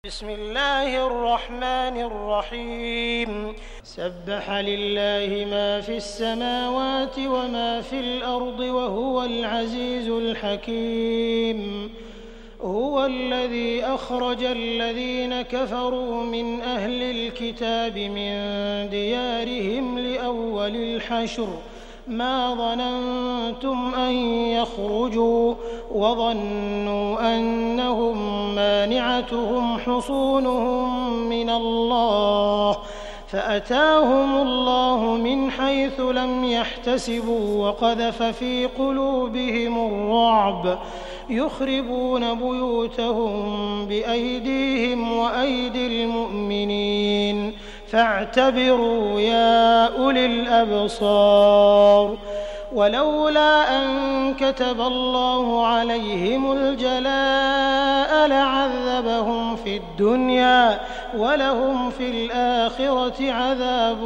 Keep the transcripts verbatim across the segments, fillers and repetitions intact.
بسم الله الرحمن الرحيم سبح لله ما في السماوات وما في الأرض وهو العزيز الحكيم هو الذي أخرج الذين كفروا من أهل الكتاب من ديارهم لأول الحشر ما ظننتم أن يخرجوا وظنوا أنهم مانعتهم حصونهم من الله فأتاهم الله من حيث لم يحتسبوا وقذف في قلوبهم الرعب يخربون بيوتهم بأيديهم وأيدي المؤمنين فاعتبروا يا أولي الأبصار ولولا أن كتب الله عليهم الجلاء لعذبهم في الدنيا ولهم في الآخرة عذاب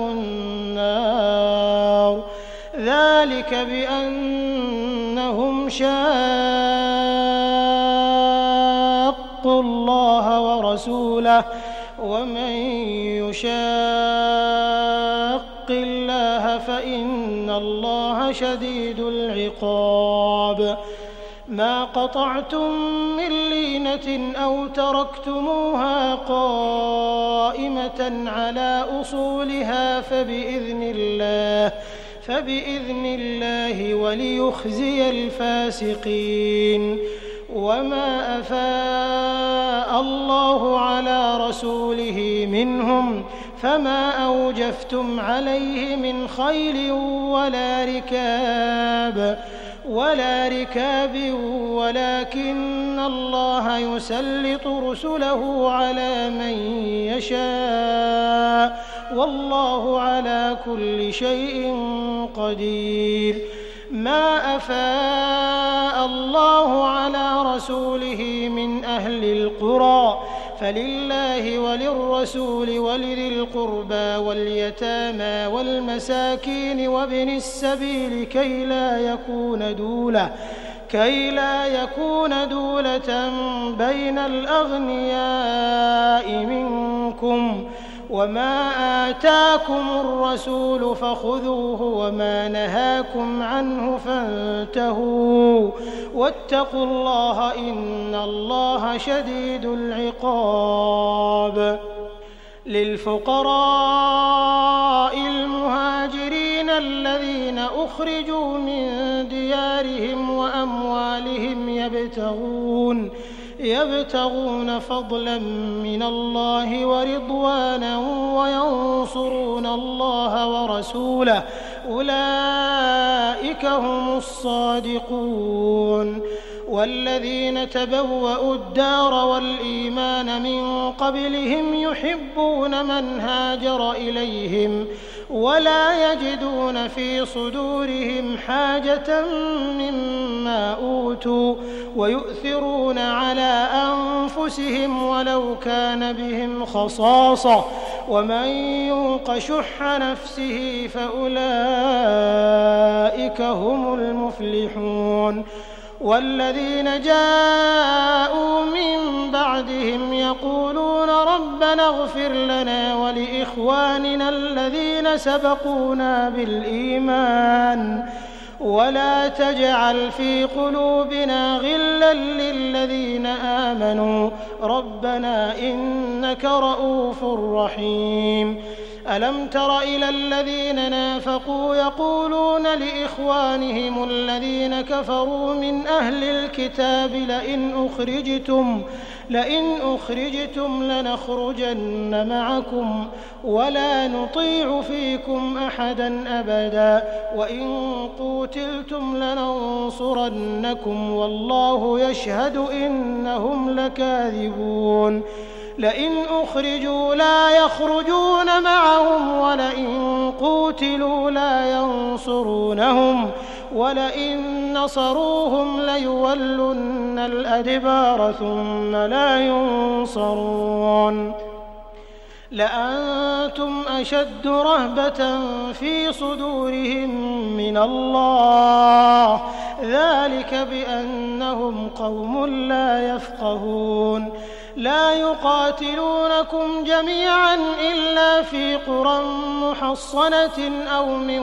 النار ذلك بأنهم شاقوا الله ورسوله ومن يشاق الله فإن الله شديد العقاب ما قطعتم من لينة أو تركتموها قائمة على أصولها فبإذن الله فبإذن الله وليخزي الفاسقين وما أفاء الله على رسوله منهم فما أوجفتم عليه من خيل ولا ركاب ولا ركاب ولكن الله يسلط رسله على من يشاء والله على كل شيء قدير ما أفاء الله على رسوله من أهل القرى فلله وللرسول ولذي القربى واليتامى والمساكين وابن السبيل كي لا يكون دولة كي لا يكون دولة بين الأغنياء منكم وما آتاكم الرسول فخذوه وما نهاكم عنه فانتهوا واتقوا الله إن الله شديد العقاب للفقراء المهاجرين الذين أخرجوا من ديارهم وأموالهم يبتغون يبتغون فضلا من الله ورضوانا وينصرون الله ورسوله أولئك هم الصادقون والذين تبوأوا الدار والإيمان من قبلهم يحبون من هاجر إليهم ولا يجدون في صدورهم حاجة مما أوتوا ويؤثرون على أنفسهم ولو كان بهم خصاصة ومن يوق شح نفسه فأولئك هم المفلحون والذين جاءوا من بعدهم يقولون ربنا اغفر لنا ولإخواننا الذين سبقونا بالإيمان ولا تجعل في قلوبنا غلا للذين آمنوا ربنا إنك رؤوف رحيم ألم تر إلى الذين نافقوا يقولون لإخوانهم الذين كفروا من أهل الكتاب لئن أخرجتم لئن أخرجتم لنخرجن معكم ولا نطيع فيكم أحدا أبدا وإن قوتلتم لننصرنكم والله يشهد إنهم لكاذبون لئن أخرجوا لا يخرجون معهم ولئن قوتلوا لا ينصرونهم ولئن نصروهم ليولن الأدبار ثم لا ينصرون لأنتم أشد رهبة في صدورهم من الله ذلك بأنهم قوم لا يفقهون لا يقاتلونكم جميعا إلا في قرى محصنة أو من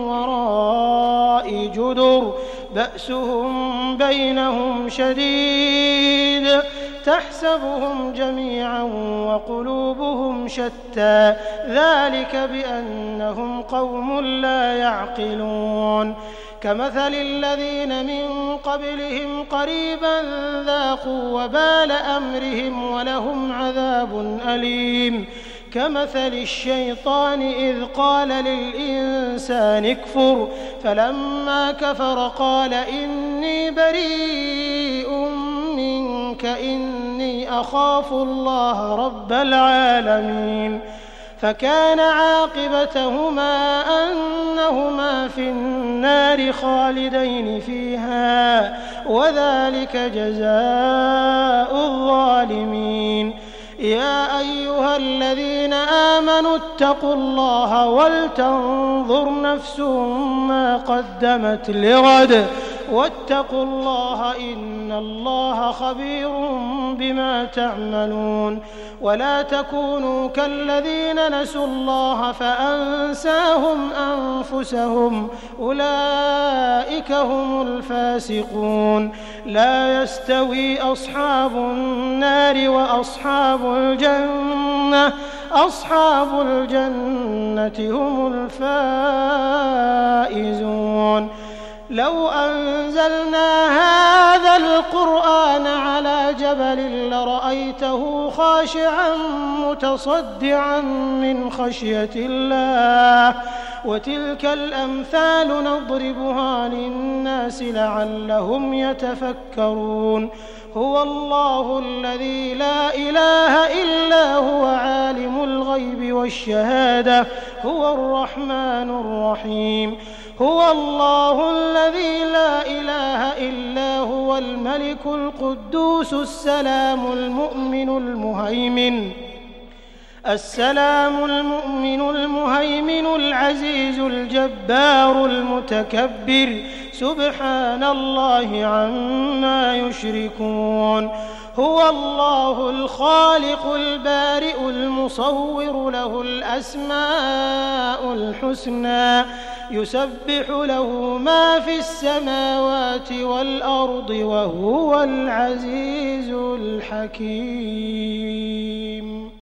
وراء جدر بأسهم بينهم شديد تحسبهم جميعا وقلوبهم شتى ذلك بأنهم قوم لا يعقلون كمثل الذين من قبلهم قريبا ذاقوا وبال أمرهم ولهم عذاب أليم كمثل الشيطان إذ قال للإنسان اكفر فلما كفر قال إني بريء منك إني أخاف الله رب العالمين فكان عاقبتهما أنهما في النار خالدين فيها وذلك جزاء الظالمين يا أيها الذين آمنوا اتقوا الله ولتنظر نفس ما قدمت لغد واتقوا الله إن الله خبير بما تعملون ولا تكونوا كالذين نسوا الله فأنساهم أنفسهم أولئك هم الفاسقون لا يستوي أصحاب النار وأصحاب الجنة أصحاب الجنة هم الفائزون لو أنزلنا هذا القرآن على جبل لرأيته خاشعا متصدعا من خشية الله وتلك الأمثال نضربها للناس لعلهم يتفكرون هو الله الذي لا إله إلا هو عالم الغيب والشهادة هو الرحمن الرحيم هو الله الذي لا إله إلا هو الملك القدوس السلام المؤمن المهيمن السلام المؤمن المهيمن العزيز الجبار المتكبر سبحان الله عما يشركون هو الله الخالق البارئ المصور له الأسماء الحسنى يسبح له ما في السماوات والأرض وهو العزيز الحكيم.